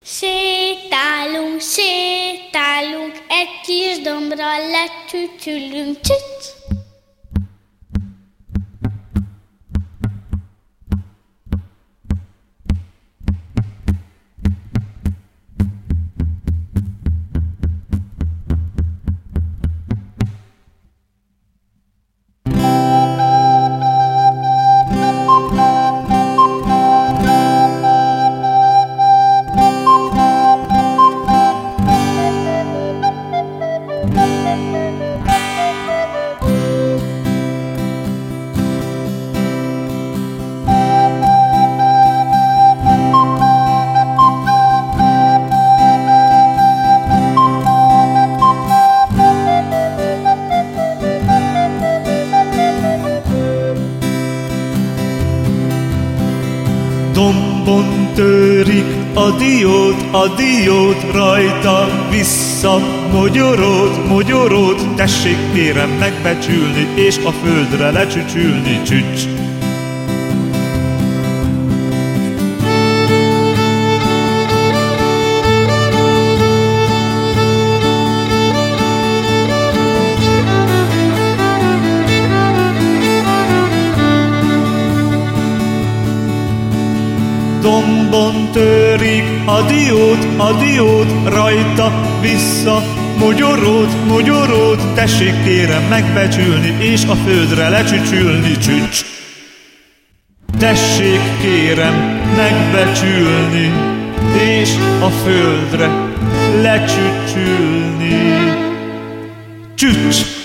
Sétálunk, sétálunk, egy kis dombra lecsücsülünk, csücs! Dombon törik a diót, rajta vissza mogyorod, tessék kérem megbecsülni, és a földre lecsücsülni, csücs. Dombon törik a diót, rajta vissza mogyorod, tessék kérem megbecsülni, és a földre lecsücsülni, csücs. Tessék kérem megbecsülni, és a földre lecsücsülni, csücs.